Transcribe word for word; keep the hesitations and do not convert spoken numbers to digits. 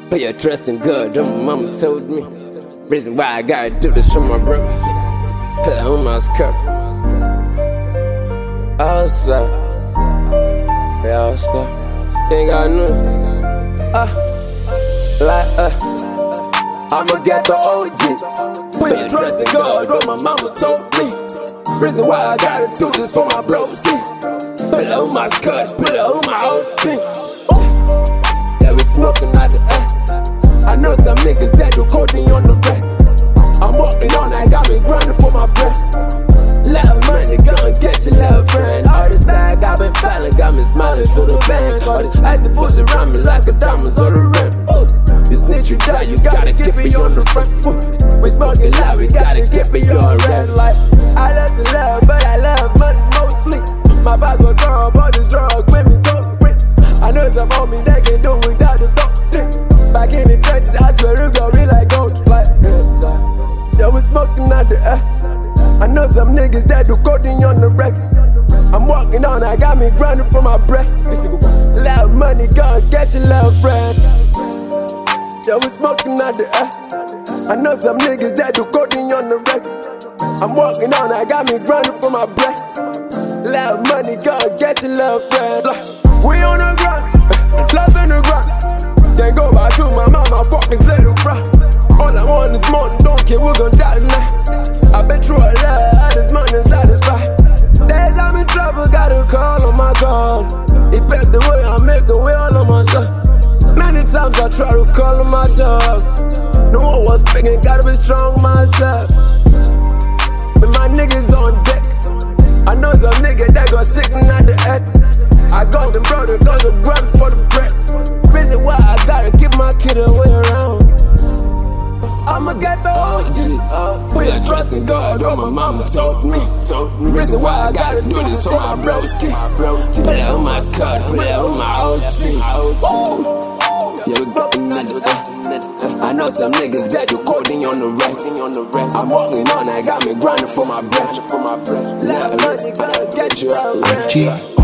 Put your trust in God, my mama told me. Reason why I gotta do this for my bro. Put it on my skirt. Outside. Yeah, outside. Ain't got news. Uh, like, uh. I'ma get the O G. Put your trust in God, what my mama told me. Reason why I gotta do this for my broski. Put it on my skirt, put it on my whole team. Yeah, we smoking out the air. I know some niggas that do codeine on the rack. I'm walking on, I got me grinding for my bread. Love money, gonna get your love friend. All this bag I've been filing, got me smiling to the bank. All this icy pussy around me like a diamond's on the rim. You snitch, you die, you gotta keep it on the front. We smoking loud, we gotta keep it on red light. I love to love, but I love money mostly. My boss will draw up all this drug with me, don't quit. I know some homies that can do without the dope. Back in the trenches, I swear it gon' be like gold. Like, yeah, we smoking out the air. I know some niggas that do codeine on the record. I'm walking on, I got me grinding for my bread. Loud money, gonna get your love friend. Yeah, we smoking out the air. I know some niggas that do codeine on the record. I'm walking on, I got me grinding for my bread. Loud money, gonna get your love friend. Like, we on the grind, love in the grind. Can't go back to my mama, fucking little bro. All I want is money, don't care, we're gon' die tonight. I've been through a lot, all this money satisfied. Days I'm in trouble, gotta call on my God. He paved the way, I make the way all on my stuff. Many times I try to call on my dog. No one was picking, gotta be strong myself. With my niggas on deck, I know some nigga that got sick at the head. I got them brother, got them grab for the bread. Reason why I gotta keep my kid away around. I'ma get the O G. Put your trust in God, what my mama told me. Reason why I gotta do this for my broski. Put it on my skirt, put it on my whole team. Yeah, we smoking at the air. I know some niggas that do codeine on the rack. I'm walking on, I got me grinding for my bread. Let money gonna get you out.